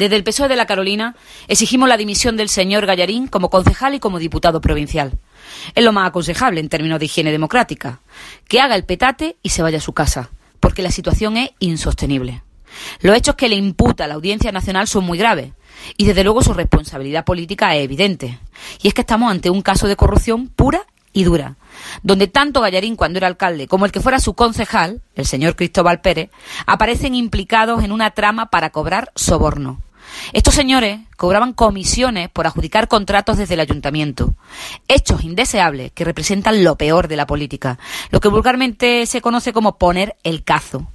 Desde el PSOE de La Carolina exigimos la dimisión del señor Gallarín como concejal y como diputado provincial. Es lo más aconsejable en términos de higiene democrática. Que haga el petate y se vaya a su casa, porque la situación es insostenible. Los hechos que le imputa la Audiencia Nacional son muy graves y desde luego su responsabilidad política es evidente. Y es que estamos ante un caso de corrupción pura y dura, donde tanto Gallarín cuando era alcalde como el que fuera su concejal, el señor Cristóbal Pérez, aparecen implicados en una trama para cobrar soborno. Estos señores cobraban comisiones por adjudicar contratos desde el ayuntamiento. Hechos indeseables que representan lo peor de la política, lo que vulgarmente se conoce como poner el cazo.